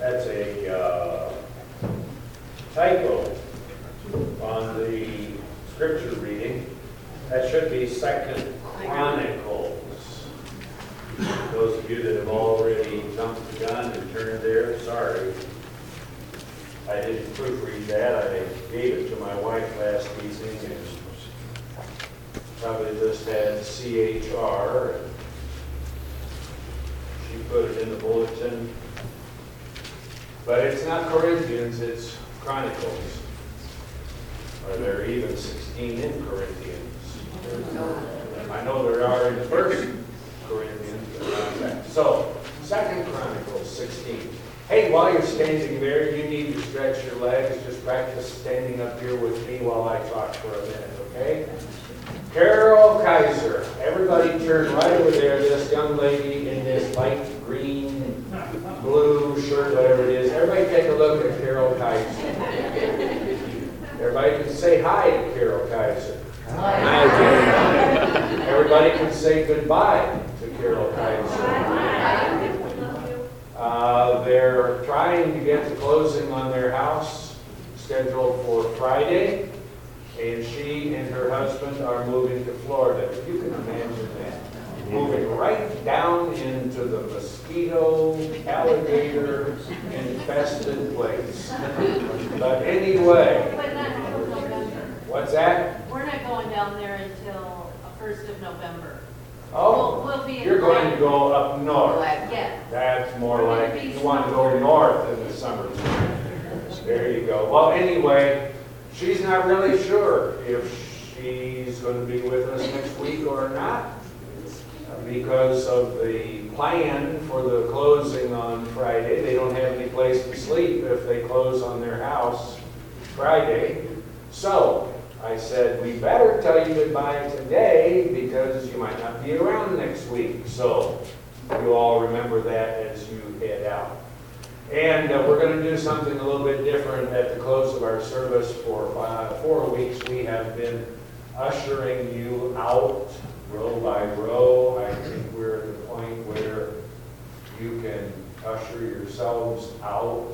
That's a typo on the scripture reading. That should be 2 Chronicles. Those of you that have already jumped the gun and turned there, sorry. I didn't proofread that. I gave it to my wife last evening and probably just had CHR. She put it in the bulletin. But it's not Corinthians, it's Chronicles. Are there even 16 in Corinthians? I know there are in the First Corinthians, but not that. So, 2 Chronicles 16. Hey, while you're standing there, you need to stretch your legs. Just practice standing up here with me while I talk for a minute, okay? Carol Kaiser. Everybody turn right over there. This young lady in this light green, blue shirt, whatever it is. Everybody take a look at Carol Kaiser. Everybody can say hi to Carol Kaiser. Hi, Carol. Everybody can say goodbye to Carol Kaiser. They're trying to get the closing on their house scheduled for Friday, and she and her husband are moving to Florida. If you can imagine that. Moving right down into the mosquito, alligator infested place. But anyway, But not until November. what's that? We're not going down there until 1st of November. Oh, We'll be in you're going to go up north. Yeah. That's more like you want to go north in the summertime. There you go. Well, anyway, she's not really sure if she's going to be with us next week or not because of the plan for the closing on Friday. They don't have any place to sleep if they close on their house Friday. So I said, we better tell you goodbye today because you might not be around next week. So you all remember that as you head out. And we're going to do something a little bit different at the close of our service. For 4 weeks, we have been ushering you out row by row. I think we're at the point where you can usher yourselves out.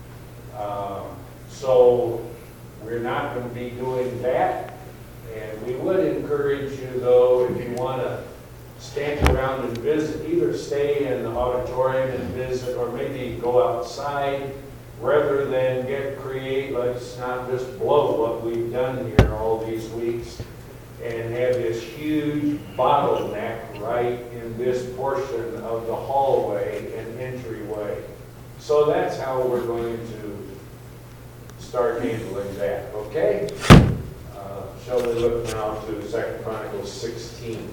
So we're not going to be doing that. And we would encourage you, though, if you want to stand around and visit, either stay in the auditorium and visit, or maybe go outside rather than get creative. Let's not just blow what we've done here all these weeks and have this huge bottleneck right in this portion of the hallway and entryway. So that's how we're going to start handling that, okay? Shall we look now to 2 Chronicles 16.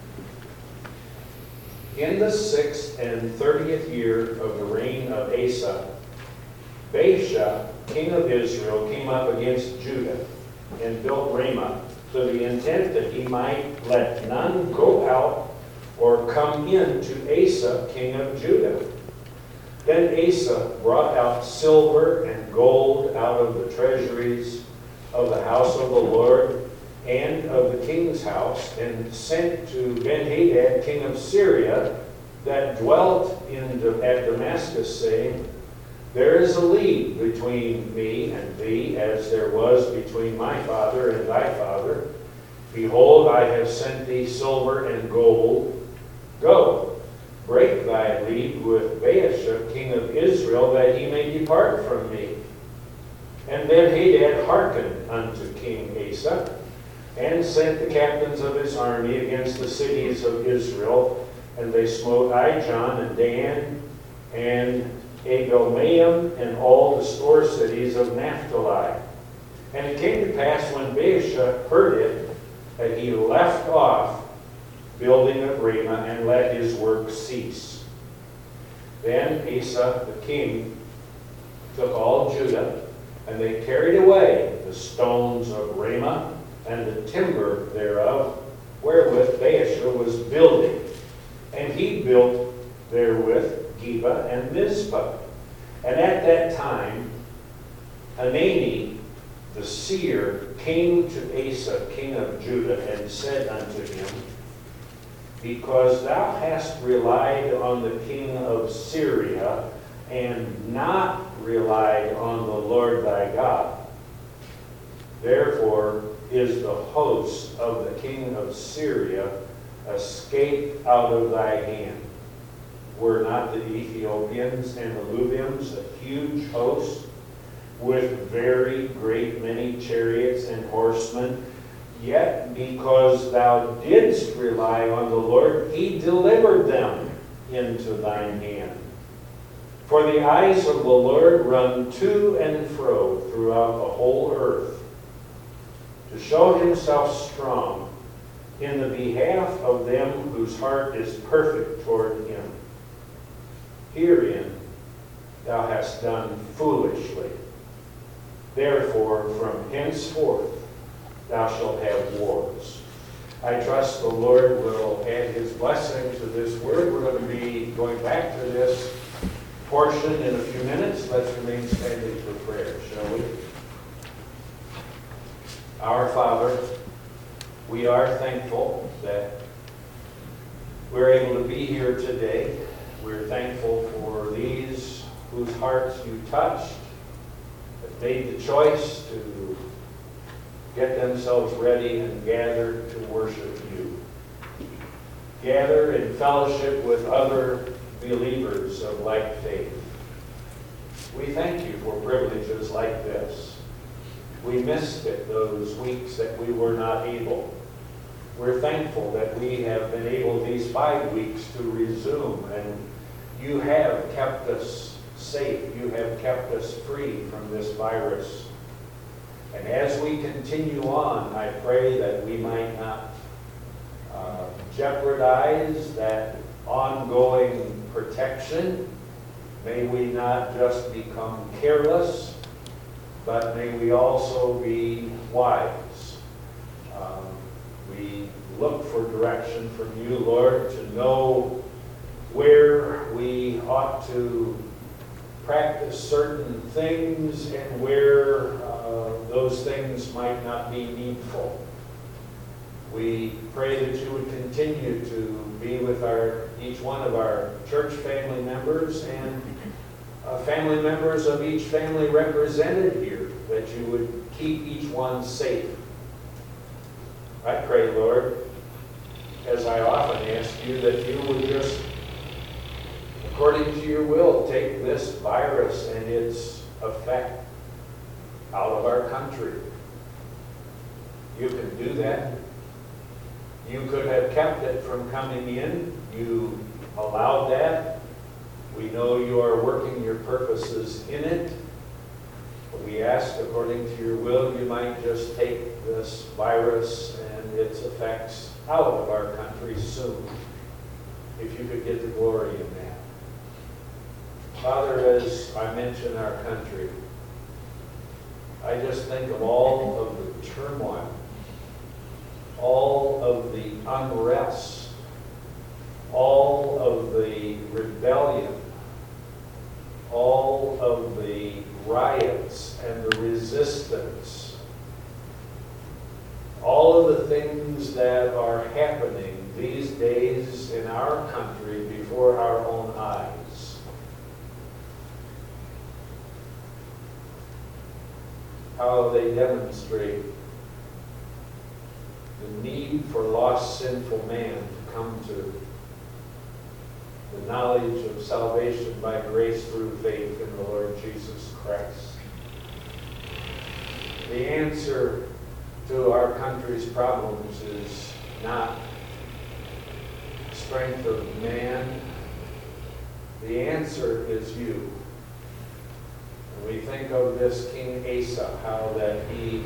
In the 6th and 30th year of the reign of Asa, Baasha, king of Israel, came up against Judah and built Ramah to the intent that he might let none go out or come in to Asa, king of Judah. Then Asa brought out silver and gold out of the treasuries of the house of the Lord and of the king's house, and sent to Ben-Hadad, king of Syria, that dwelt at Damascus, saying, There is a league between me and thee, as there was between my father and thy father. Behold, I have sent thee silver and gold. Go, break thy league with Baasha, king of Israel, that he may depart from me. And Ben-Hadad hearkened unto King Asa, and sent the captains of his army against the cities of Israel, and they smote Ijon and Dan and Adomaim and all the store cities of Naphtali. And it came to pass when Baasha heard it, that he left off building of Ramah and let his work cease. Then Asa the king took all Judah, and they carried away the stones of Ramah and the timber thereof, wherewith Baasha was building. And he built therewith Geba and Mizpah. And at that time, Hanani the seer came to Asa, king of Judah, and said unto him, Because thou hast relied on the king of Syria, and not relied on the Lord thy God. Therefore is the host of the king of Syria escaped out of thy hand. Were not the Ethiopians and the Lubims a huge host, with very great many chariots and horsemen? Yet because thou didst rely on the Lord, he delivered them into thine hand. For the eyes of the Lord run to and fro throughout the whole earth, to show himself strong in the behalf of them whose heart is perfect toward him. Herein thou hast done foolishly. Therefore, from henceforth thou shalt have wars. I trust the Lord will add his blessing to this word. We're going to be going back to this portion in a few minutes. Let's remain standing for prayer, shall we? Our Father, we are thankful that we're able to be here today. We're thankful for these whose hearts you touched, that made the choice to get themselves ready and gather to worship you. Gather in fellowship with other believers of like faith. We thank you for privileges like this. We missed it those weeks that we were not able. We're thankful that we have been able these 5 weeks to resume, and you have kept us safe. You have kept us free from this virus. And as we continue on, I pray that we might not jeopardize that ongoing protection. May we not just become careless, but may we also be wise. We look for direction from you, Lord, to know where we ought to practice certain things and where those things might not be needful. We pray that you would continue to be with each one of our church family members and family members of each family represented here, that you would keep each one safe. I pray, Lord, as I often ask you, that you would just, according to your will, take this virus and its effect out of our country. You can do that. You could have kept it from coming in. You allowed that. We know you are working your purposes in it. But we ask, according to your will, you might just take this virus and its effects out of our country soon, if you could get the glory in that. Father, as I mention our country, I just think of all of the turmoil, all of the unrest, all of the rebellion, all of the riots and the resistance, all of the things that are happening these days in our country before our own eyes. How they demonstrate the need for lost sinful man to come to the knowledge of salvation by grace through faith in the Lord Jesus Christ. The answer to our country's problems is not strength of man. The answer is you. And we think of this King Asa, how that he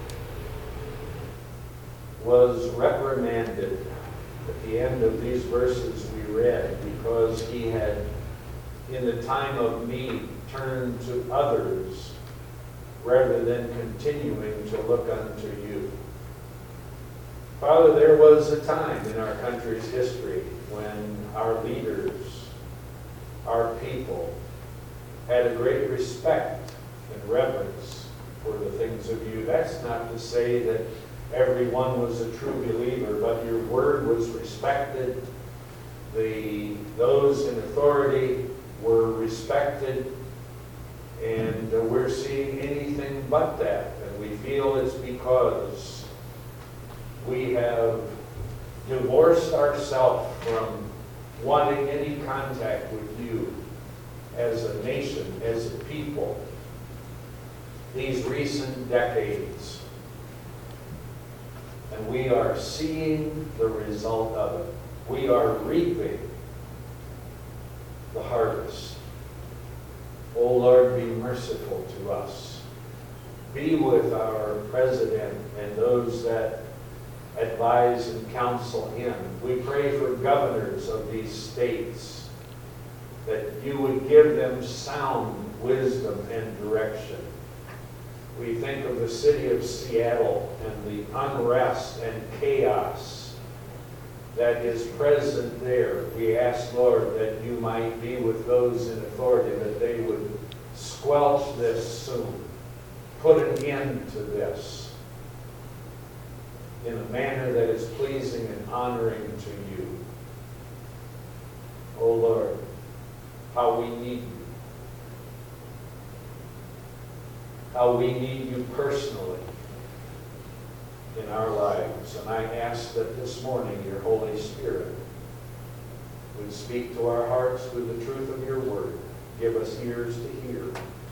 was reprimanded at the end of these verses we read, because he had, in the time of need, turned to others rather than continuing to look unto you. Father, there was a time in our country's history when our leaders, our people, had a great respect and reverence for the things of you. That's not to say that everyone was a true believer, but your word was respected. Those in authority were respected, and we're seeing anything but that. And we feel it's because we have divorced ourselves from wanting any contact with you as a nation, as a people, these recent decades. And we are seeing the result of it. We are reaping the harvest. Oh Lord, be merciful to us. Be with our president and those that advise and counsel him. We pray for governors of these states, that you would give them sound wisdom and direction. We think of the city of Seattle and the unrest and chaos that is present there. We ask, Lord, that you might be with those in authority, that they would squelch this soon, put an end to this in a manner that is pleasing and honoring to you. Oh Lord, how we need you. How we need you personally in our lives. And I ask that this morning your Holy Spirit would speak to our hearts through the truth of your word. Give us ears to hear.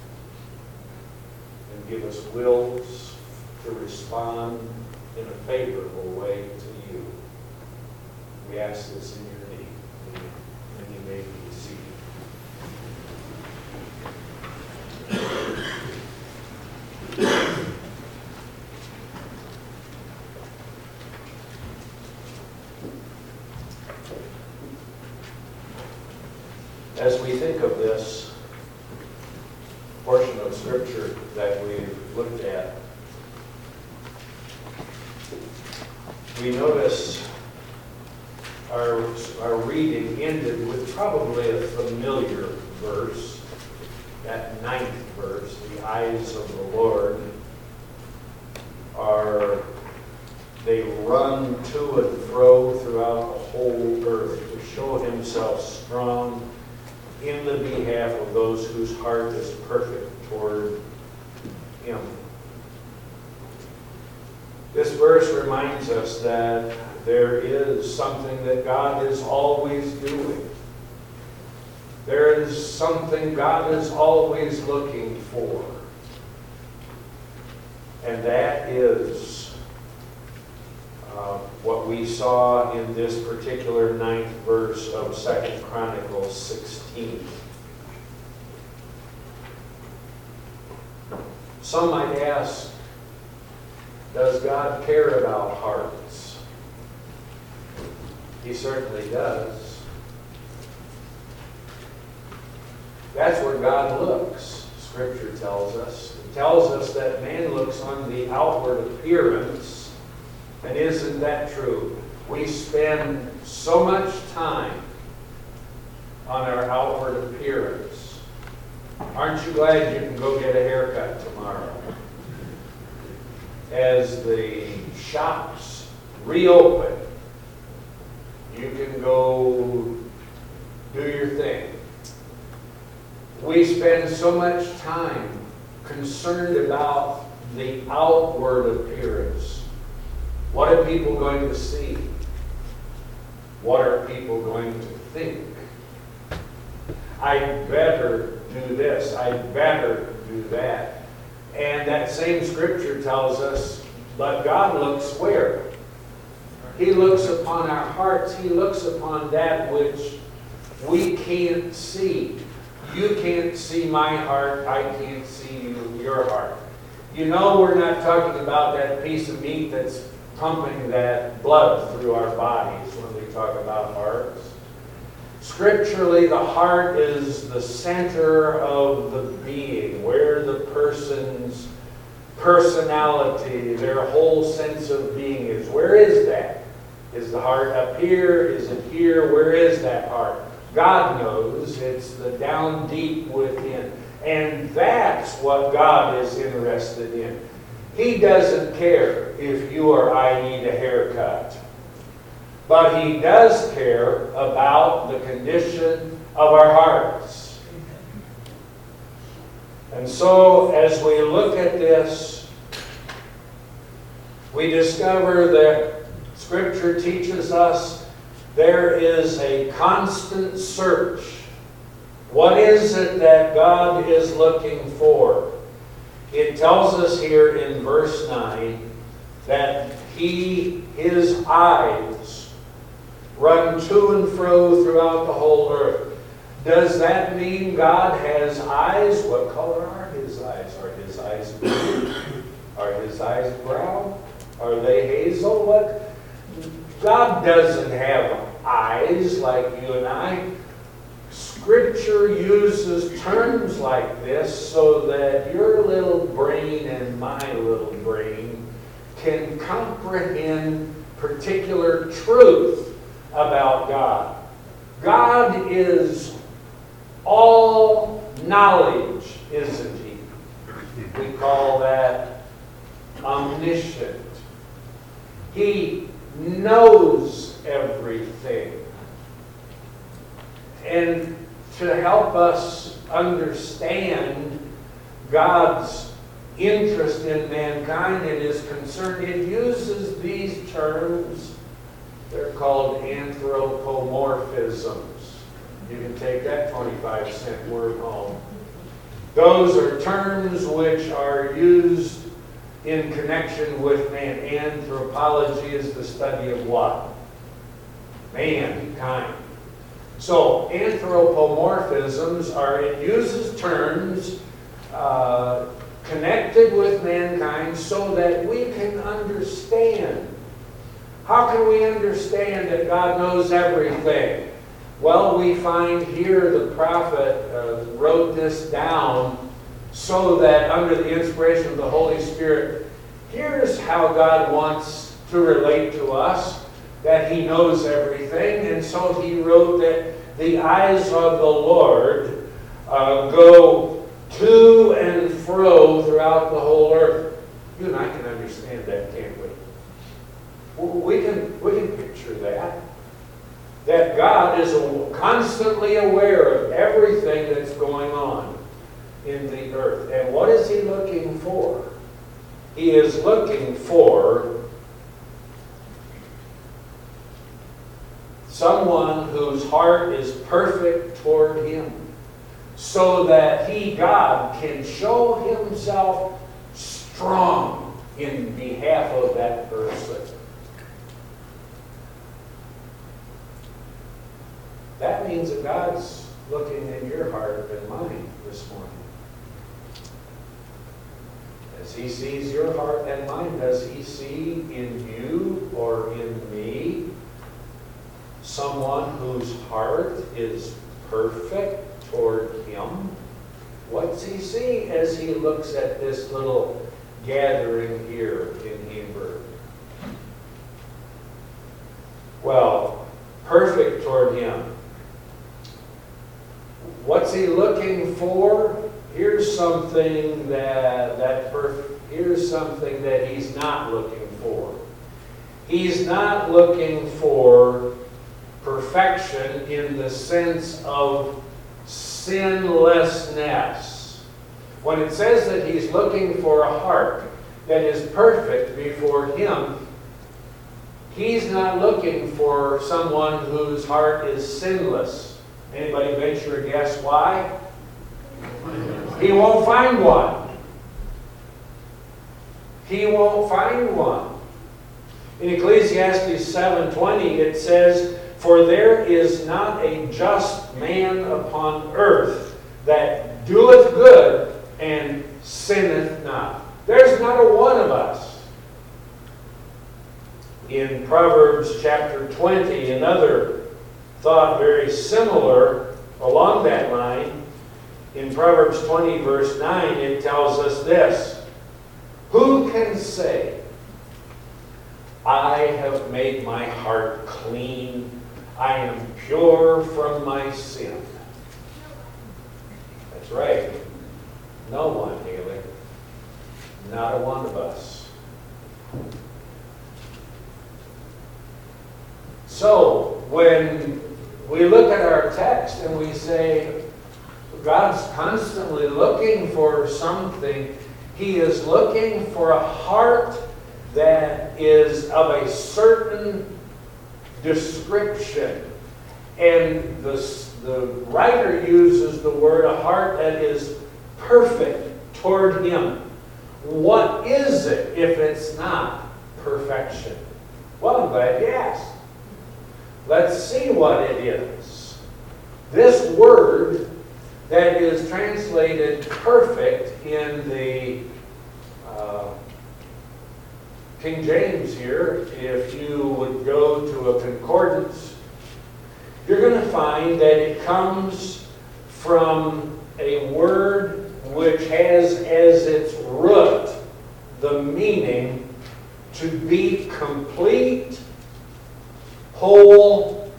And give us wills to respond in a favorable way to you. We ask this in your name. Amen. And you may be seated. As we think of this portion of Scripture that we've looked at, we notice our reading ended with probably a familiar verse, that 9th verse. The eyes of the Lord they run to and fro throughout the whole earth to show himself strong in the behalf of those whose heart is perfect toward him. This verse reminds us that there is something that God is always doing. There is something God is always looking for. And that is what we saw in this particular 9th verse of 2 Chronicles 16. Some might ask, does God care about hearts? He certainly does. That's where God looks, Scripture tells us. It tells us that man looks on the outward appearance. And isn't that true? We spend so much time on our outward appearance. Aren't you glad you can go get a haircut tomorrow? As the shops reopen, you can go do your thing. We spend so much time concerned about the outward appearance. What are people going to see? What are people going to think? I'd better do this. I'd better do that. And that same Scripture tells us, but God looks where? He looks upon our hearts. He looks upon that which we can't see. You can't see my heart. I can't see your heart. You know, we're not talking about that piece of meat that's pumping that blood through our bodies when we talk about hearts. Scripturally, the heart is the center of the being, where the person's personality, their whole sense of being is. Where is that? Is the heart up here? Is it here? Where is that heart? God knows. It's the down deep within. And that's what God is interested in. He doesn't care if you or I need a haircut. But He does care about the condition of our hearts. And so, as we look at this, we discover that Scripture teaches us there is a constant search. What is it that God is looking for? It tells us here in verse 9 that His eyes run to and fro throughout the whole earth. Does that mean God has eyes? What color are His eyes? Are His eyes blue? Are His eyes brown? Are they hazel? What? God doesn't have eyes like you and I. Scripture uses terms like this so that your little brain and my little brain can comprehend particular truth about God. God is all knowledge, isn't He? We call that omniscient. He knows everything. And to help us understand God's interest in mankind and His concern, it uses these terms. They're called anthropomorphisms. You can take that 25-cent word home. Those are terms which are used in connection with man. Anthropology is the study of what? Mankind. So, anthropomorphisms it uses terms connected with mankind so that we can understand. How can we understand that God knows everything? Well, we find here the prophet wrote this down so that under the inspiration of the Holy Spirit, here's how God wants to relate to us, that He knows everything. And so He wrote that the eyes of the Lord go to and fro throughout the whole earth. You and I can understand that, can't we? We can picture that. That God is constantly aware of everything that's going on in the earth. And what is He looking for? He is looking for someone whose heart is perfect toward Him, so that He, God, can show Himself strong in behalf of that person. That means that God's looking in your heart and mine this morning. As He sees your heart and mine, does He see in you or in me someone whose heart is perfect toward Him? What's He see as He looks at this little gathering here in Hebrew? Well, perfect toward Him. What's He looking for? Here's something here's something that He's not looking for. He's not looking for perfection in the sense of sinlessness. When it says that He's looking for a heart that is perfect before Him, He's not looking for someone whose heart is sinless. Anybody venture a guess why? He won't find one. He won't find one. In Ecclesiastes 7:20 it says, "For there is not a just man upon earth that doeth good and sinneth not." There's not a one of us. In Proverbs chapter 20, another thought very similar along that line. In Proverbs 20 verse 9 it tells us this: "Who can say, I have made my heart clean, I am pure from my sin?" That's right. No one, Haley. Not a one of us. So, when we look at our text and we say, God's constantly looking for something. He is looking for a heart that is of a certain description. And the writer uses the word a heart that is perfect toward Him. What is it if it's not perfection? Well, I'm glad you asked. Let's see what it is. This word that is translated perfect in the King James here, if you would go to a concordance, you're going to find that it comes from a word which has as its root the meaning to be complete, whole,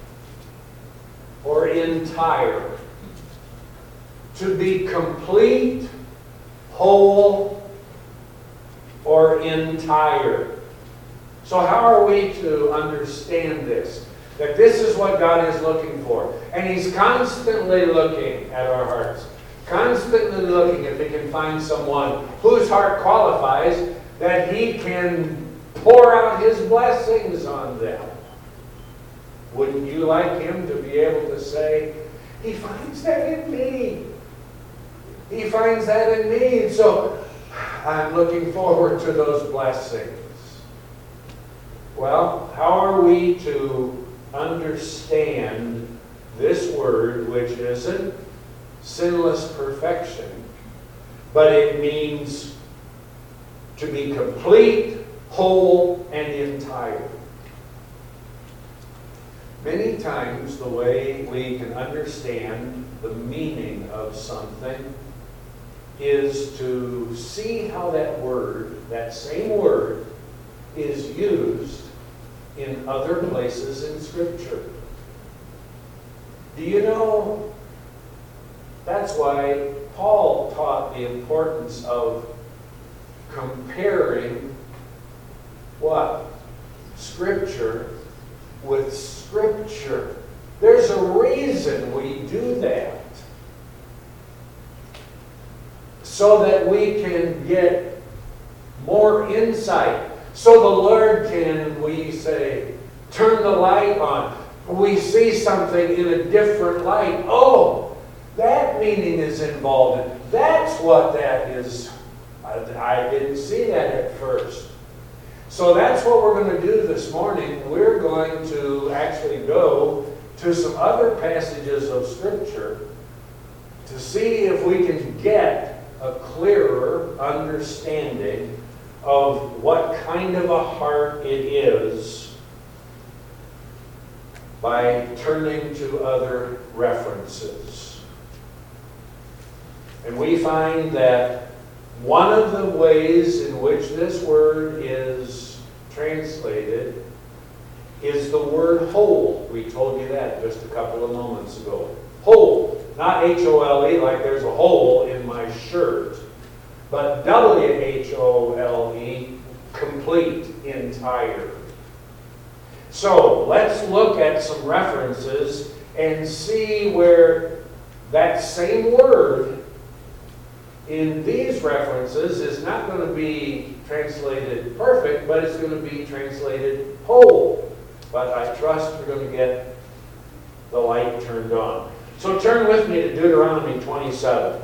or entire. To be complete, whole, or entire. So how are we to understand this? That this is what God is looking for. And He's constantly looking at our hearts. Constantly looking if He can find someone whose heart qualifies that He can pour out His blessings on them. Wouldn't you like Him to be able to say, He finds that in me. He finds that in me. And so I'm looking forward to those blessings. Well, how are we to understand this word, which isn't sinless perfection, but it means to be complete, whole, and entire? Many times the way we can understand the meaning of something is to see how that word, that same word, is used in other places in Scripture. Do you know, that's why Paul taught the importance of comparing what? Scripture with Scripture. There's a reason we do that. So that we can get more insight. So the Lord can, we say, turn the light on. We see something in a different light. Oh, that meaning is involved. That's what that is. I didn't see that at first. So that's what we're going to do this morning. We're going to actually go to some other passages of Scripture to see if we can get a clearer understanding of what kind of a heart it is by turning to other references. And we find that one of the ways in which this word is translated is the word whole. We told you that just a couple of moments ago. Whole. Not H-O-L-E, like there's a hole in my shirt, but W-H-O-L-E, complete, entire. So let's look at some references and see where that same word in these references is not going to be translated perfect, but it's going to be translated whole. But I trust we're going to get the light turned on. So turn with me to Deuteronomy 27.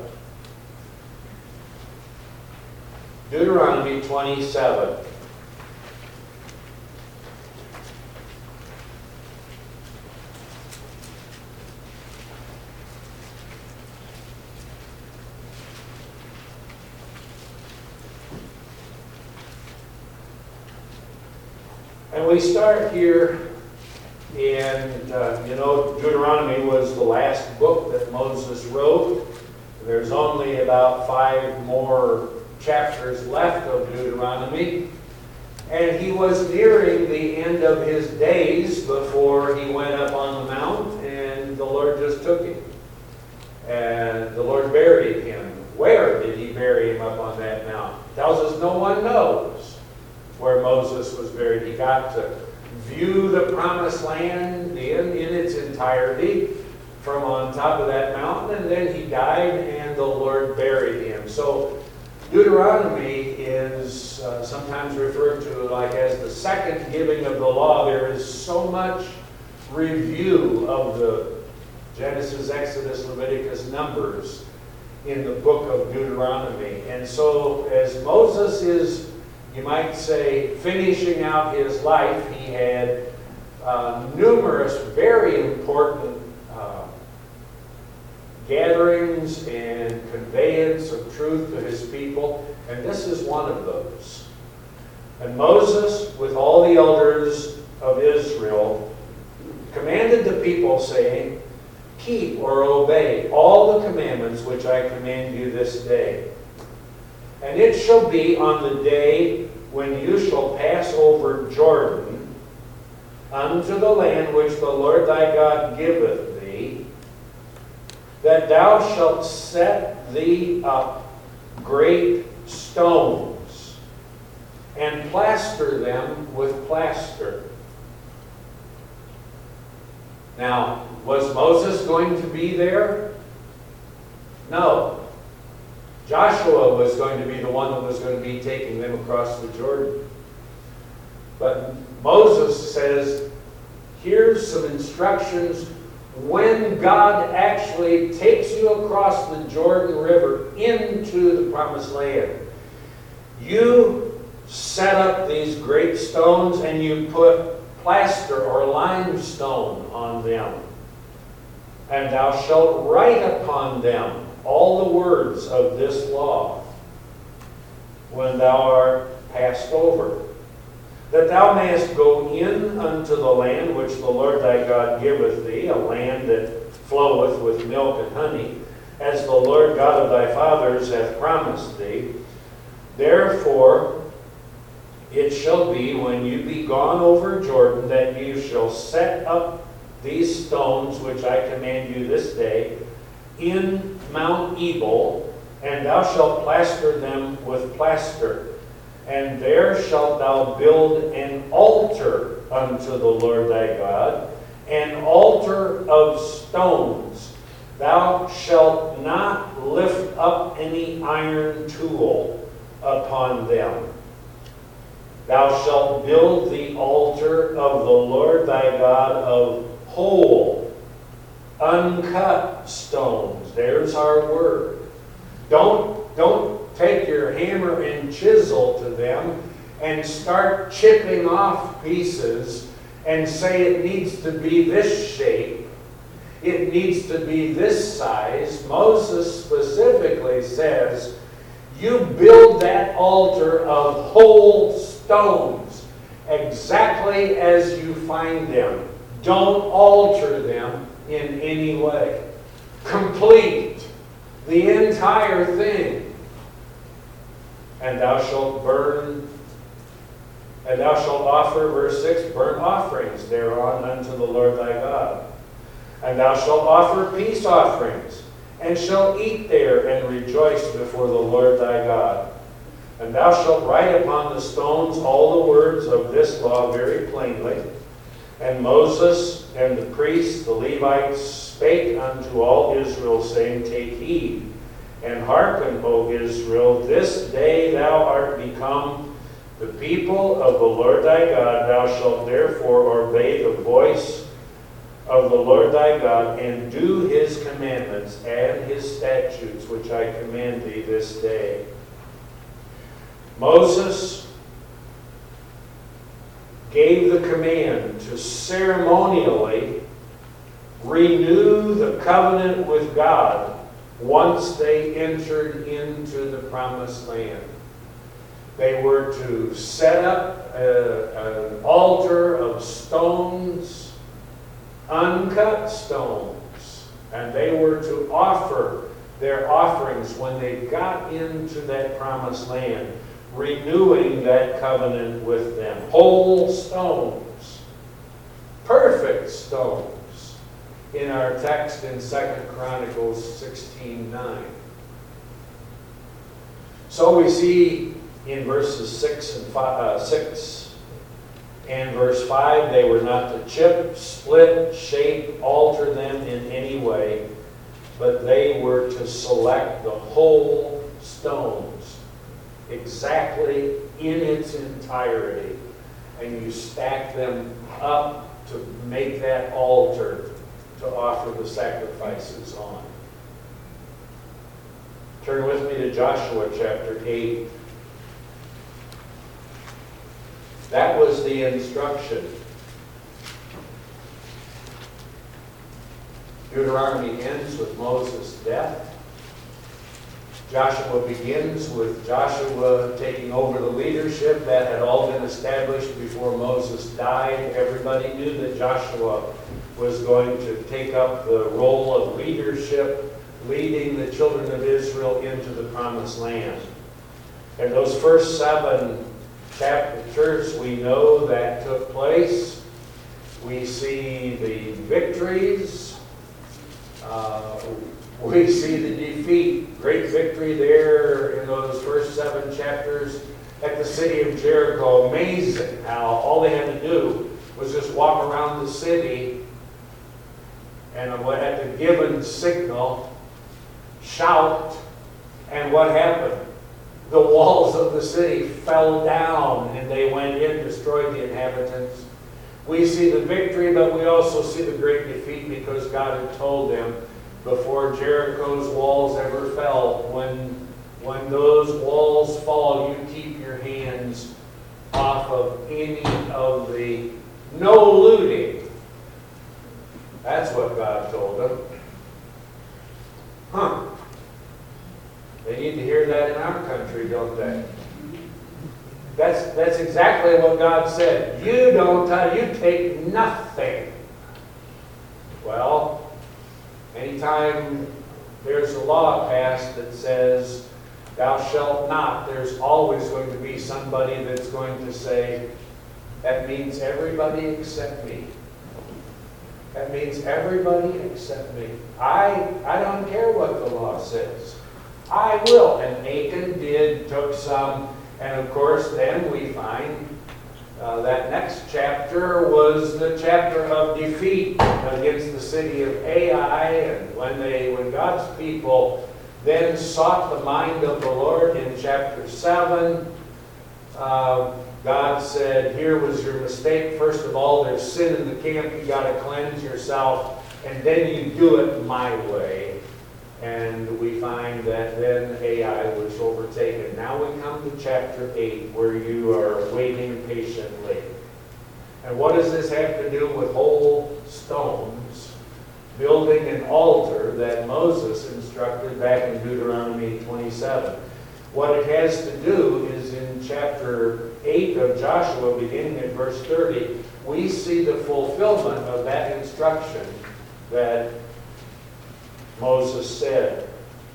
Deuteronomy 27. And we start here. And, Deuteronomy was the last book that Moses wrote. There's only about 5 more chapters left of Deuteronomy. And he was nearing the end of his days before he went up on the mount, and the Lord just took him. And the Lord buried him. Where did He bury him up on that mount? It tells us no one knows where Moses was buried. He got to view the promised land in its entirety. from on top of that mountain, and then he died, and the Lord buried him. So Deuteronomy is sometimes referred to like as the second giving of the law. There is so much review of the Genesis, Exodus, Leviticus, Numbers in the book of Deuteronomy. And so as Moses is, you might say, finishing out his life, he had numerous very important gatherings and conveyance of truth to his people, and this is one of those. And Moses, with all the elders of Israel, commanded the people, saying, keep or obey all the commandments which I command you this day. And it shall be on the day when you shall pass over Jordan unto the land which the Lord thy God giveth thee, that thou shalt set thee up great stones, and plaster them with plaster. Now, was Moses going to be there? No. Joshua was going to be the one that was going to be taking them across the Jordan. But Moses says, here's some instructions when God actually takes you across the Jordan River into the Promised Land. You set up these great stones and you put plaster or limestone on them. And thou shalt write upon them all the words of this law when thou art passed over, that thou mayest go in unto the land which the Lord thy God giveth thee, a land that floweth with milk and honey, as the Lord God of thy fathers hath promised thee. Therefore it shall be, when you be gone over Jordan, that you shall set up these stones which I command you this day in Mount Ebal, and thou shalt plaster them with plaster. And there shalt thou build an altar unto the Lord thy God, an altar of stones. Thou shalt not lift up any iron tool upon them. Thou shalt build the altar of the Lord thy God of whole, uncut stones. There's our word. Don't take your hammer and chisel to them and start chipping off pieces and say it needs to be this shape, it needs to be this size. Moses specifically says, you build that altar of whole stones exactly as you find them. Don't alter them in any way. Complete the entire thing. And thou shalt offer, verse 6, burnt offerings thereon unto the Lord thy God. And thou shalt offer peace offerings, and shalt eat there and rejoice before the Lord thy God. And thou shalt write upon the stones all the words of this law very plainly. And Moses and the priests, the Levites, spake unto all Israel, saying, take heed, and hearken, O Israel, this day thou art become the people of the Lord thy God. Thou shalt therefore obey the voice of the Lord thy God, and do his commandments and his statutes, which I command thee this day. Moses gave the command to ceremonially renew the covenant with God once they entered into the Promised Land. They were to set up an altar of stones, uncut stones, and they were to offer their offerings when they got into that Promised Land, renewing that covenant with them. Whole stones, perfect stones, in our text in 2 Chronicles 16:9. So we see in verses 6 And verse 5, they were not to chip, split, shape, alter them in any way, but they were to select the whole stones, exactly in its entirety, and you stack them up to make that altar to offer the sacrifices on. Turn with me to Joshua chapter 8. That was the instruction. Deuteronomy ends with Moses' death. Joshua begins with Joshua taking over the leadership. That had all been established before Moses died. Everybody knew that Joshua was going to take up the role of leadership, leading the children of Israel into the promised land. And those first 7 chapters, we know that took place. We see the victories. We see the defeat. Great victory there in those first 7 chapters at the city of Jericho. Amazing how all they had to do was just walk around the city and at the given signal, shout, and what happened? The walls of the city fell down and they went in, destroyed the inhabitants. We see the victory, but we also see the great defeat because God had told them before Jericho's walls ever fell, when those walls fall, you keep your hands off of any of the no looting. That's what God told them. They need to hear that in our country, don't they? That's exactly what God said. You take nothing. Well, anytime there's a law passed that says, thou shalt not, there's always going to be somebody that's going to say, that means everybody except me. That means everybody except me. I don't care what the law says. I will. And Achan took some, and of course then we find that next chapter was the chapter of defeat against the city of Ai, and when God's people then sought the mind of the Lord in chapter 7, God said, here was your mistake. First of all, there's sin in the camp. You got to cleanse yourself, and then you do it my way. And we find that then Ai was overtaken. Now we come to chapter 8, where you are waiting patiently. And what does this have to do with whole stones, building an altar that Moses instructed back in Deuteronomy 27? What it has to do is in chapter 8 of Joshua, beginning at verse 30, we see the fulfillment of that instruction that Moses said.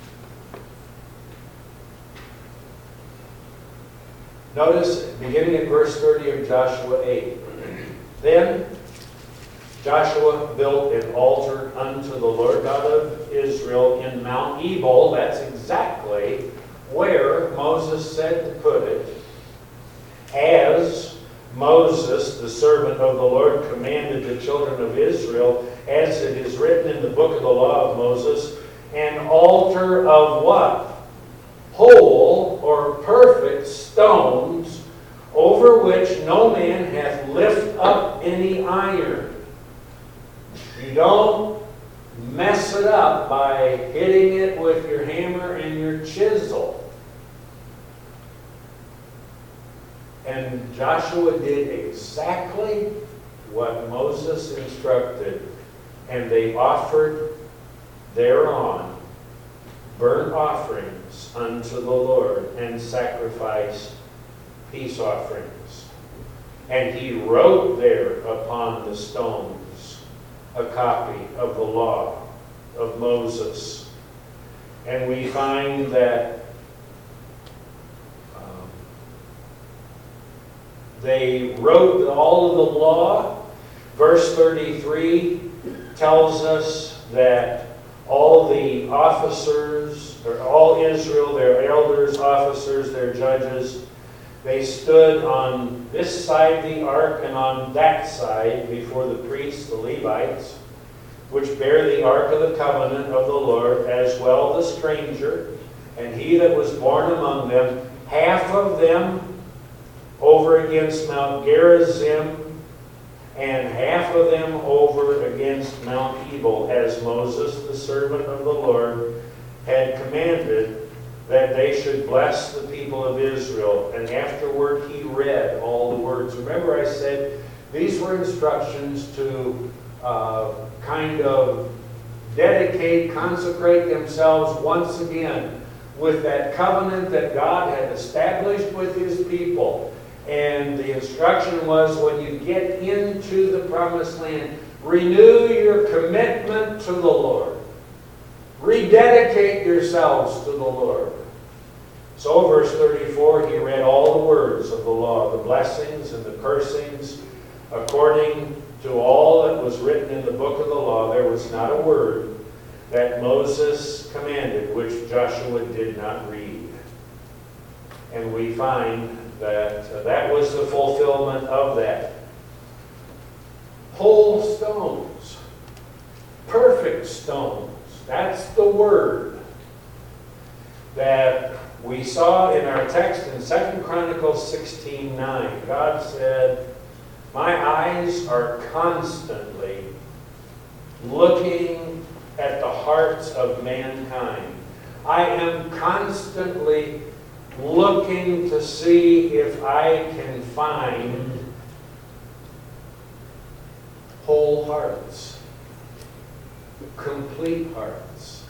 Notice, beginning at verse 30 of Joshua 8, then Joshua built an altar unto the Lord God of Israel in Mount Ebal. That's exactly where Moses said to put it, as Moses, the servant of the Lord, commanded the children of Israel, as it is written in the book of the law of Moses, an altar of what? Whole or perfect stones, over which no man hath lift up any iron. You don't mess it up by hitting it with your hammer and your chisel. And Joshua did exactly what Moses instructed, and they offered thereon burnt offerings unto the Lord and sacrificed peace offerings. And he wrote there upon the stones a copy of the law of Moses. And we find that they wrote all of the law. Verse 33 tells us that all the officers, or all Israel, their elders, officers, their judges, They stood on this side the ark and on that side before the priests, the Levites, which bear the ark of the covenant of the Lord, as well the stranger, and he that was born among them, half of them over against Mount Gerizim, and half of them over against Mount Ebal, as Moses, the servant of the Lord, had commanded, that they should bless the people of Israel. And afterward he read all the words. Remember I said these were instructions to kind of dedicate, consecrate themselves once again with that covenant that God had established with His people. And the instruction was, when you get into the promised land, renew your commitment to the Lord. Rededicate yourselves to the Lord. So verse 34, he read all the words of the law, the blessings and the cursings, according to all that was written in the book of the law. There was not a word that Moses commanded which Joshua did not read. And we find that that was the fulfillment of that. Whole stones, perfect stones, that's the word that we saw in our text in 2 Chronicles 16:9. God said, my eyes are constantly looking at the hearts of mankind. I am constantly looking to see if I can find whole hearts, complete hearts,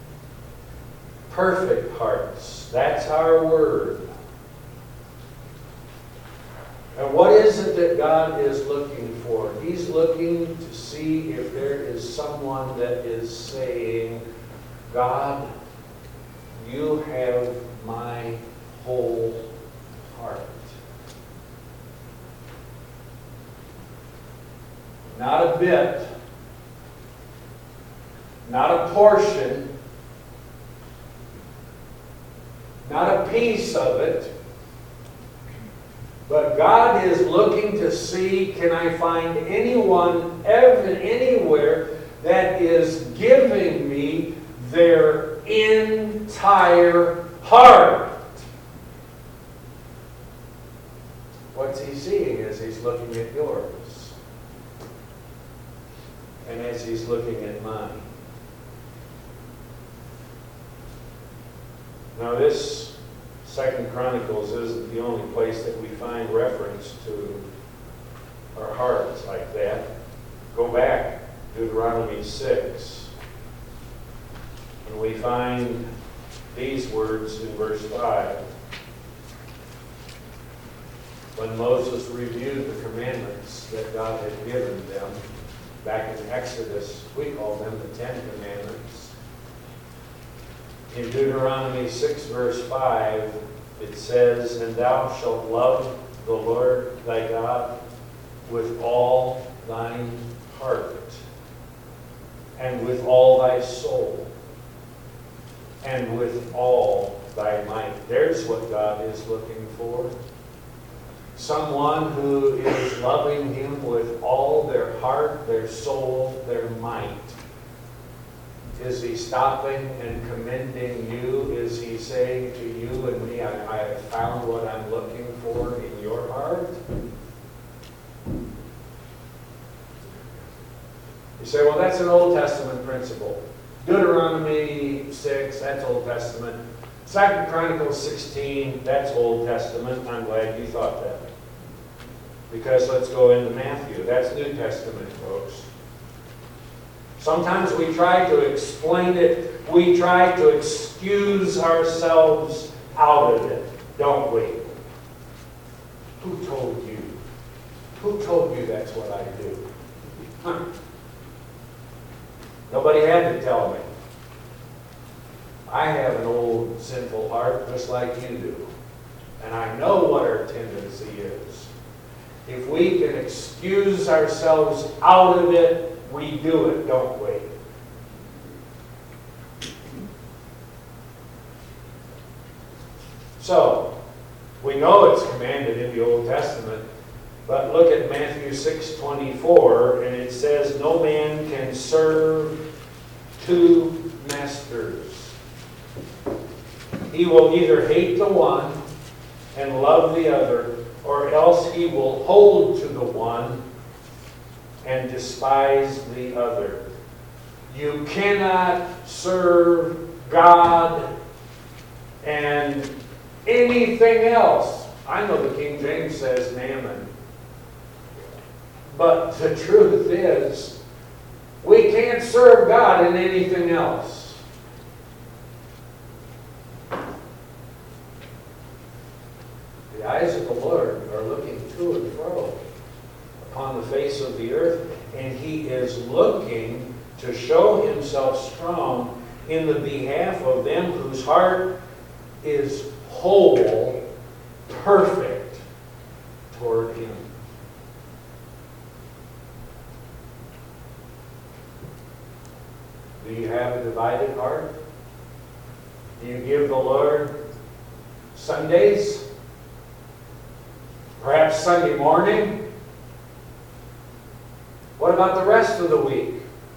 perfect hearts. That's our word. And what is it that God is looking for? He's looking to see if there is someone that is saying, God, you have my whole heart. Not a bit, not a portion, not a piece of it, but God is looking to see, can I find anyone anywhere that is giving me their entire heart? What's He seeing as He's looking at yours? And as He's looking at mine? Now this 2 Chronicles isn't the only place that we find reference to our hearts like that. Go back, Deuteronomy 6, and we find these words in verse 5. When Moses reviewed the commandments that God had given them back in Exodus, we call them the Ten Commandments. In Deuteronomy 6, verse 5, it says, and thou shalt love the Lord thy God with all thine heart, and with all thy soul, and with all thy might. There's what God is looking for. Someone who is loving Him with all their heart, their soul, their might. Is He stopping and commending you? Is He saying to you and me, I have found what I'm looking for in your heart? You say, well, that's an Old Testament principle. Deuteronomy 6, that's Old Testament. 2 Chronicles 16, that's Old Testament. I'm glad you thought that. Because let's go into Matthew. That's New Testament, folks. Sometimes we try to explain it. We try to excuse ourselves out of it, don't we? Who told you? Who told you that's what I do? Huh. Nobody had to tell me. I have an old sinful heart just like you do. And I know what our tendency is. If we can excuse ourselves out of it, we do it, don't we? So, We know it's commanded in the Old Testament, but look at Matthew 6:24, and it says, no man can serve two masters. He will either hate the one and love the other, or else he will hold to the one and despise the other. You cannot serve God and anything else. I know the King James says mammon. But the truth is, we can't serve God and anything else. The eyes of the Lord are looking to and fro upon the face of the earth, and He is looking to show Himself strong in the behalf of them whose heart is whole, perfect toward Him. Do you have a divided heart? Do you give the Lord Sundays? Perhaps Sunday morning? What about the rest of the week?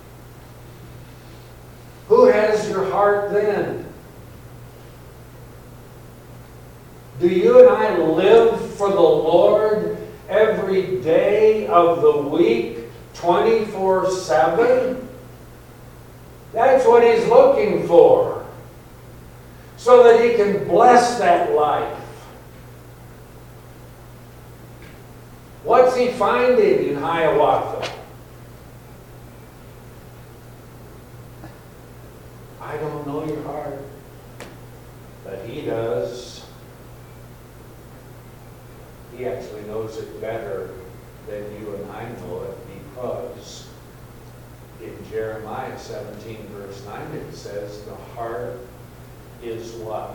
Who has your heart then? Do you and I live for the Lord every day of the week, 24/7? That's what He's looking for, so that He can bless that life. What's He finding in Hiawatha? I don't know your heart, but He does. He actually knows it better than you and I know it, because in Jeremiah 17, verse 9, it says, the heart is what?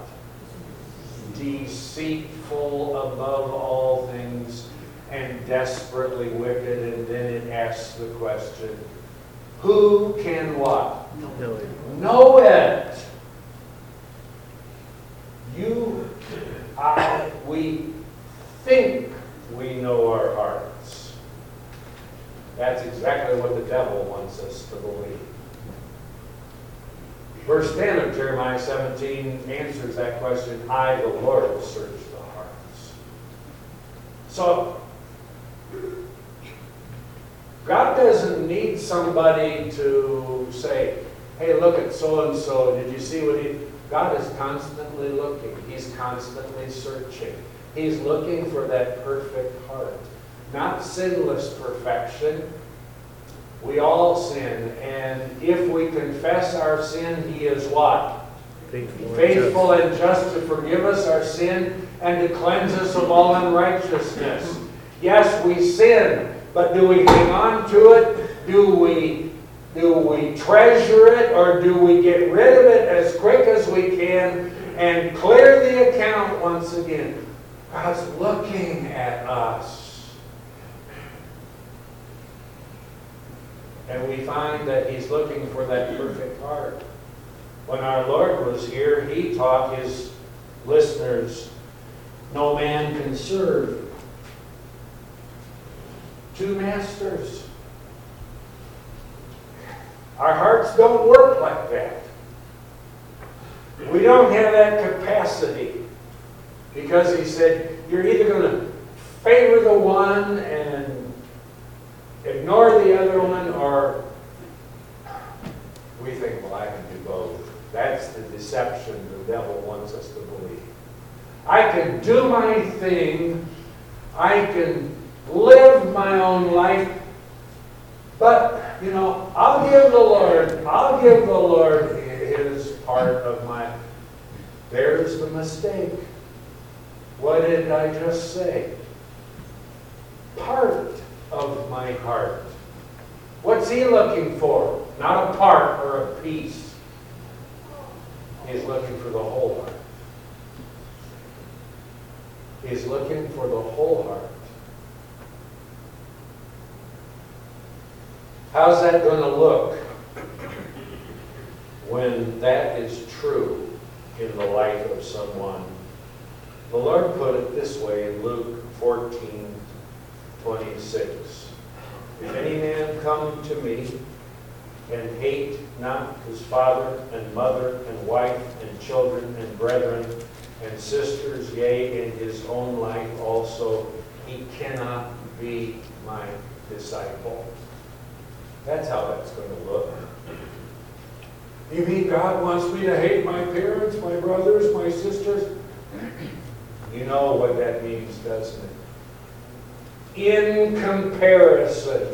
Deceitful above all things and desperately wicked. And then it asks the question, who can what? Know it. We think we know our hearts. That's exactly what the devil wants us to believe. Verse 10 of Jeremiah 17 answers that question. I, the Lord, search the hearts. So, God doesn't need somebody to say, hey, look at so-and-so. Did you see what he... God is constantly looking. He's constantly searching. He's looking for that perfect heart. Not sinless perfection. We all sin. And if we confess our sin, He is what? Faithful and just to forgive us our sin and to cleanse us of all unrighteousness. Yes, we sin, but do we hang on to it? Do we treasure it, or do we get rid of it as quick as we can and clear the account once again? God's looking at us. And we find that He's looking for that perfect heart. When our Lord was here, He taught His listeners, no man can serve two masters. Our hearts don't work like that. We don't have that capacity, because He said, you're either going to favor the one and ignore the other one, or we think, well, I can do both. That's the deception the devil wants us to believe. I can do my thing. I can live my own life. But, I'll give the Lord His part of my... There's the mistake. What did I just say? Part of my heart. What's He looking for? Not a part or a piece. He's looking for the whole heart. He's looking for the whole heart. How's that going to look when that is true in the life of someone The Lord put it this way in Luke 14:26. If any man come to me and hate not his father and mother and wife and children and brethren and sisters, yea, and his own life also, he cannot be my disciple. That's how that's going to look. You mean God wants me to hate my parents, my brothers, my sisters? You know what that means, doesn't it? In comparison,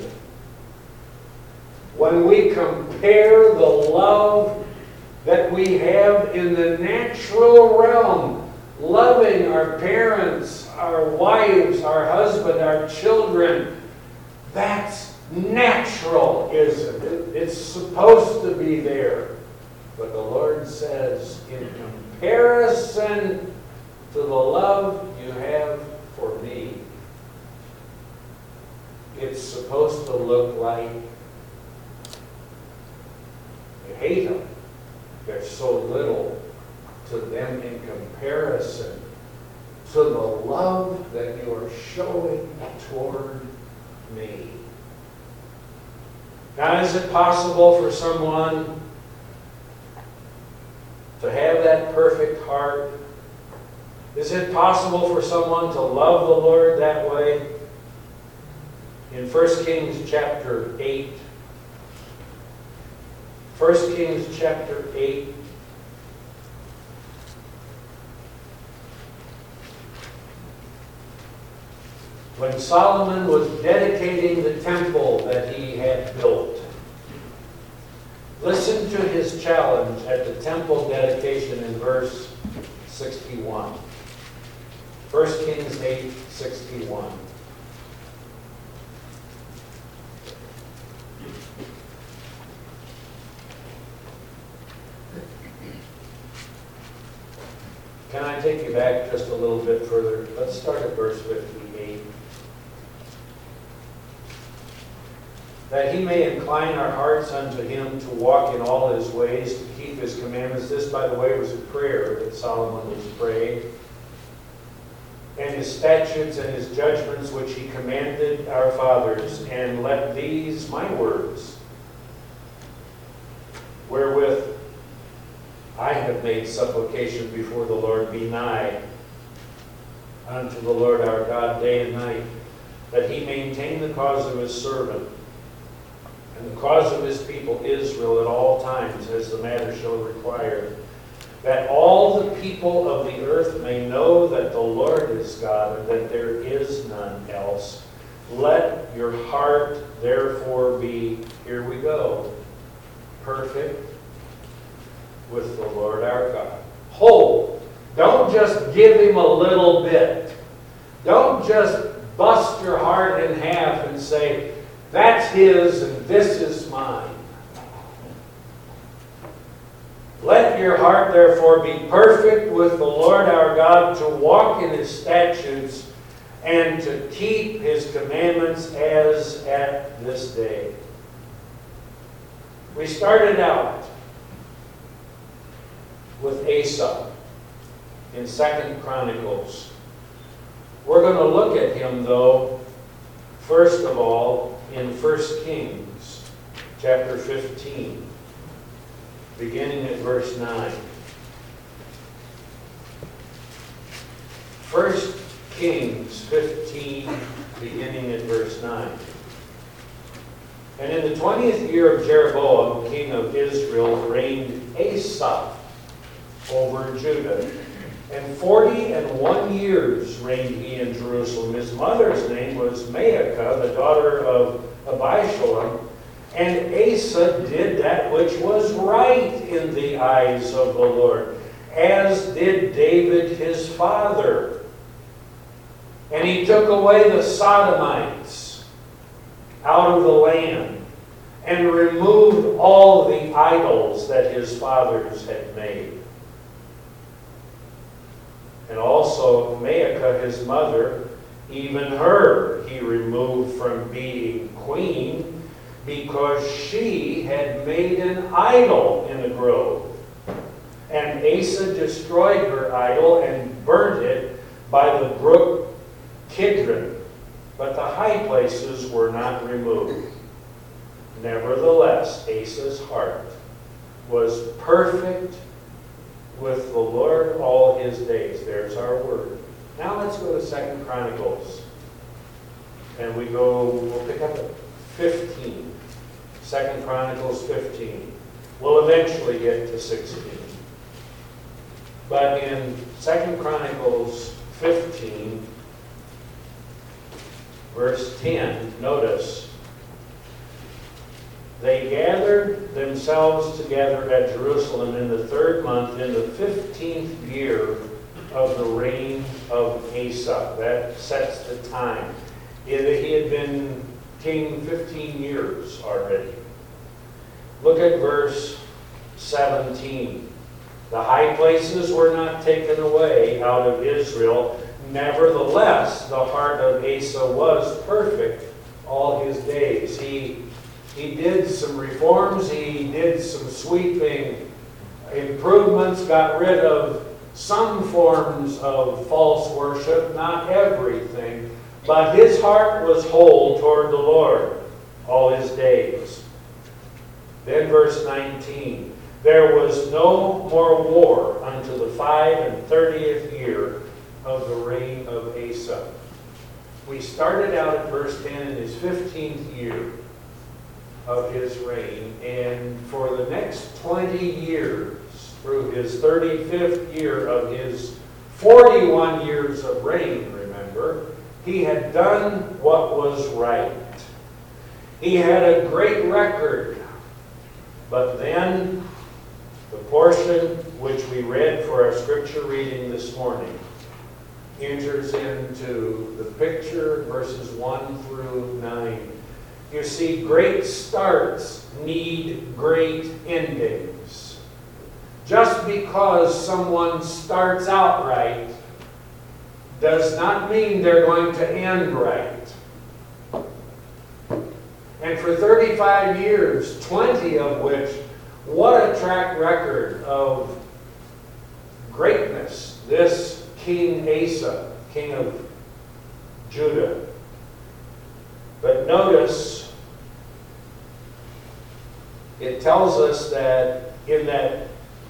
when we compare the love that we have in the natural realm, loving our parents, our wives, our husband, our children, that's natural, isn't it? It's supposed to be there. But the Lord says, in comparison to the love you have for me, it's supposed to look like you hate them. There's so little to them in comparison to the love that you are showing toward me. Now, is it possible for someone to have that perfect heart? Is it possible for someone to love the Lord that way? In 1 Kings chapter 8, 1 Kings chapter 8, when Solomon was dedicating the temple that he had built, listen to his challenge at the temple dedication in verse 61. 1 Kings 8:61. Can I take you back just a little bit further? Let's start at verse 58. That he may incline our hearts unto him to walk in all his ways, to keep his commandments. This, by the way, was a prayer that Solomon was praying. And his statutes and his judgments which he commanded our fathers. And let these, my words, wherewith I have made supplication before the Lord, be nigh unto the Lord our God day and night, that he maintain the cause of his servant and the cause of his people Israel at all times, as the matter shall require, that all the people of the earth may know that the Lord is God, and that there is none else. Let your heart therefore be, here we go, perfect with the Lord our God. Whole. Don't just give him a little bit. Don't just bust your heart in half and say, that's his and this is mine. Let your heart therefore be perfect with the Lord our God, to walk in his statutes and to keep his commandments as at this day. We started out with Asa in 2 Chronicles. We're going to look at him, though, first of all, in 1 Kings chapter 15, beginning at verse 9. 1 Kings 15, beginning at verse 9. And in the 20th year of Jeroboam, king of Israel, reigned Asa over Judah. And 41 years reigned he in Jerusalem. His mother's name was Maacah, the daughter of Abishalom. And Asa did that which was right in the eyes of the Lord, as did David his father. And he took away the Sodomites out of the land, and removed all the idols that his fathers had made. And also Maacah, his mother, even her he removed from being queen, because she had made an idol in the grove. And Asa destroyed her idol and burnt it, by the brook Kidron, but the high places were not removed. Nevertheless, Asa's heart was perfect with the Lord all his days. There's our word. Now let's go to 2 Chronicles. And we'll pick up at 15. 2 Chronicles 15. We'll eventually get to 16. But in 2 Chronicles 15, verse 10, notice, they gathered themselves together at Jerusalem in the 3rd month, in the 15th year of the reign of Asa. That sets the time. He had been king 15 years already. Look at verse 17. The high places were not taken away out of Israel. Nevertheless, the heart of Asa was perfect all his days. He did some reforms. He did some sweeping improvements, got rid of some forms of false worship, not everything. But his heart was whole toward the Lord all his days. Then verse 19. There was no more war until the 35th year of the reign of Asa. We started out at verse 10 in his 15th year of his reign, and for the next 20 years, through his 35th year of his 41 years of reign, remember, he had done what was right. He had a great record, but then the portion which we read for our scripture reading this morning enters into the picture, verses 1 through 9. You see, great starts need great endings. Just because someone starts out right does not mean they're going to end right. And for 35 years, 20 of which, what a track record of greatness this King Asa, king of Judah. But notice, it tells us that in the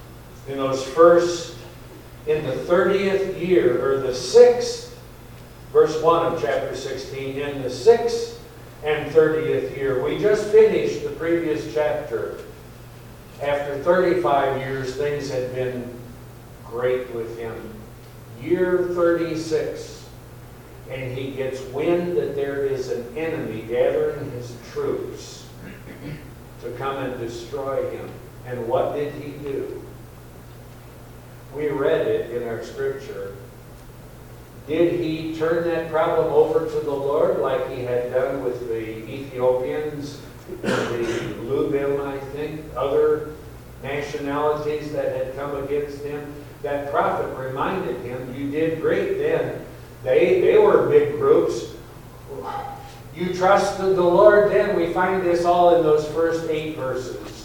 30th year, or the 6th, verse 1 of chapter 16, in the 6th and 30th year, we just finished the previous chapter. After 35 years, things had been great with him. Year 36, and he gets wind that there is an enemy gathering his troops to come and destroy him. And what did he do? We read it in our scripture. Did he turn that problem over to the Lord like he had done with the Ethiopians, the Lubim, I think, other nationalities that had come against him? That prophet reminded him, you did great then. They were big groups. You trusted the Lord then. We find this all in those first 8 verses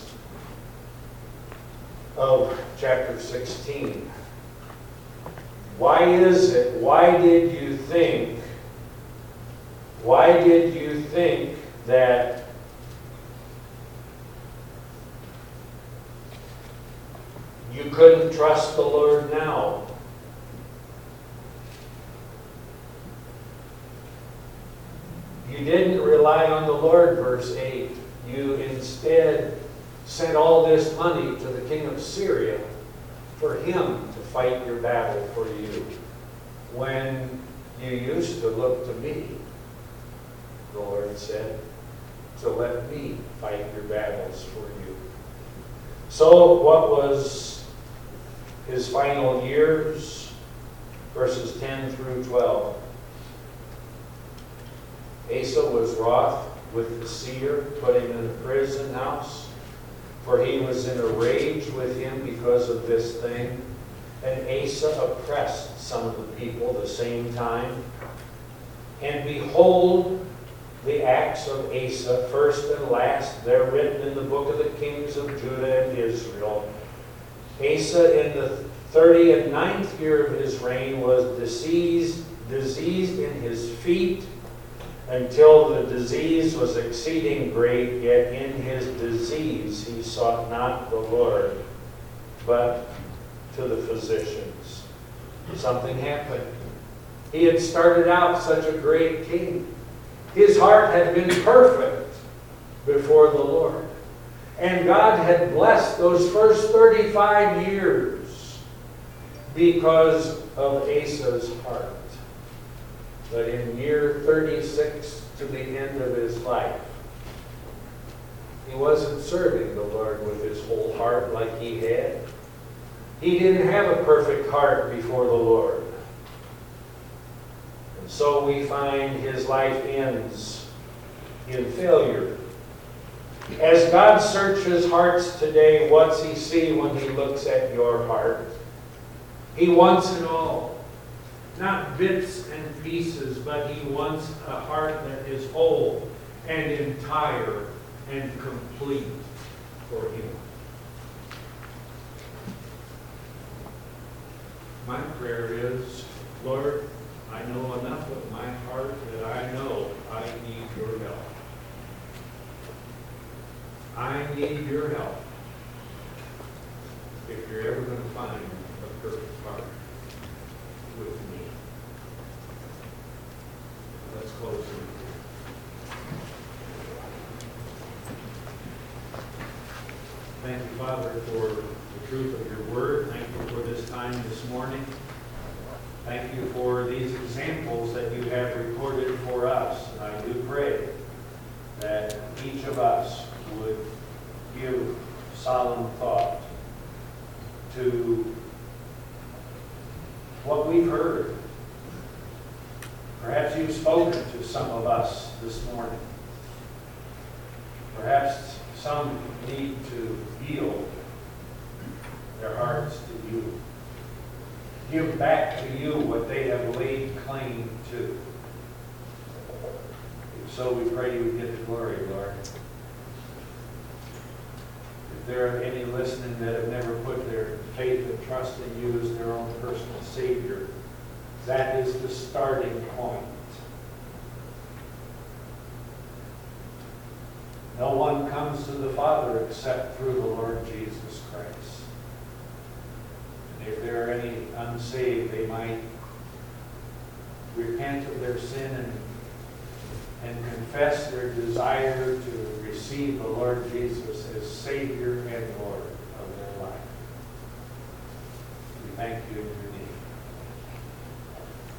of chapter 16. Why is it? Why did you think that you couldn't trust the Lord now? You didn't rely on the Lord, verse 8. You instead sent all this money to the king of Syria for him to fight your battle for you, when you used to look to me, the Lord said, to let me fight your battles for you. So what was his final years? Verses 10 through 12. Asa was wroth with the seer, put him in a prison house, for he was in a rage with him because of this thing. And Asa oppressed some of the people the same time. And behold, the acts of Asa, first and last, they're written in the book of the kings of Judah and Israel. Asa in the 30th, 9th year of his reign was diseased in his feet until the disease was exceeding great, yet in his disease he sought not the Lord, but to the physicians. Something happened. He had started out such a great king. His heart had been perfect before the Lord. And God had blessed those first 35 years because of Asa's heart. But in year 36, to the end of his life, he wasn't serving the Lord with his whole heart like he had. He didn't have a perfect heart before the Lord. And so we find his life ends in failure. As God searches hearts today, what's he see when he looks at your heart? He wants it all. Not bits and pieces, but he wants a heart that is whole and entire and complete for him. My prayer is, Lord, I know enough of my heart that I know I need your help. I need your help if you're ever going to find a perfect heart with me. Let's close in prayer. Thank you, Father, for the truth of your word. Thank you for this time this morning. Thank you for these examples that you have recorded for us. And I do pray that each of us would give solemn thought to what we've heard. Perhaps you've spoken to some of us this morning. Perhaps some need to yield their hearts to you. Give back to you what they have laid claim to. So we pray you would get the glory, Lord. If there are any listening that have never put their faith and trust in you as their own personal Savior, that is the starting point. No one comes to the Father except through the Lord Jesus Christ. And if there are any unsaved, they might repent of their sin and confess their desire to receive the Lord Jesus as Savior and Lord of their life. We thank you in your name.